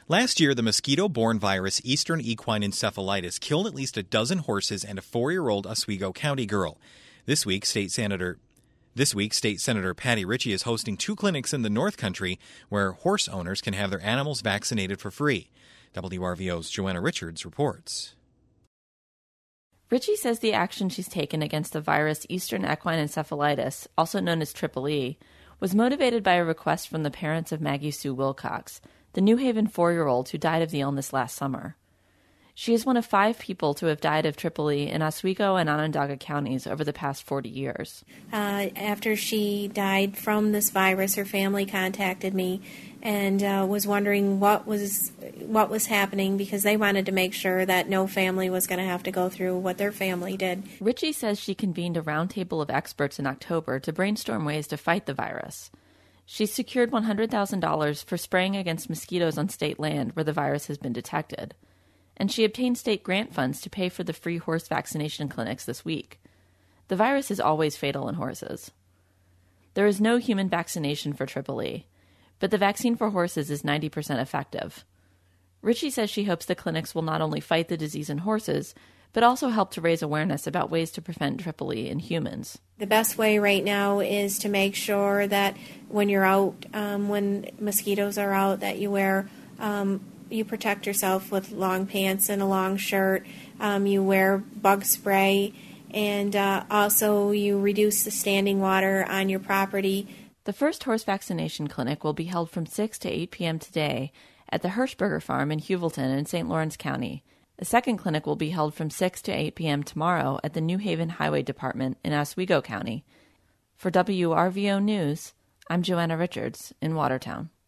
Last year, the mosquito-borne virus Eastern equine encephalitis killed at least a dozen horses and a 4-year-old Oswego County girl. This week, State Senator Patty Ritchie is hosting 2 clinics in the North Country where horse owners can have their animals vaccinated for free. WRVO's Joanna Richards reports. Ritchie says the action she's taken against the virus Eastern equine encephalitis, also known as Triple E, was motivated by a request from the parents of Maggie Sue Wilcox, the New Haven 4-year-old who died of the illness last summer. She is one of 5 people to have died of Triple E in Oswego and Onondaga counties over the past 40 years. After she died from this virus, her family contacted me and was wondering what was happening because they wanted to make sure that no family was going to have to go through what their family did. Ritchie says she convened a roundtable of experts in October to brainstorm ways to fight the virus. She secured $100,000 for spraying against mosquitoes on state land where the virus has been detected. And she obtained state grant funds to pay for the free horse vaccination clinics this week. The virus is always fatal in horses. There is no human vaccination for Triple E, but the vaccine for horses is 90% effective. Ritchie says she hopes the clinics will not only fight the disease in horses, but also help to raise awareness about ways to prevent Triple E in humans. The best way right now is to make sure that when you're out, when mosquitoes are out, that you wear you protect yourself with long pants and a long shirt. You wear bug spray, and also you reduce the standing water on your property. The first horse vaccination clinic will be held from 6 to 8 p.m. today at the Hirschberger Farm in Heuvelton in St. Lawrence County. The second clinic will be held from 6 to 8 p.m. tomorrow at the New Haven Highway Department in Oswego County. For WRVO News, I'm Joanna Richards in Watertown.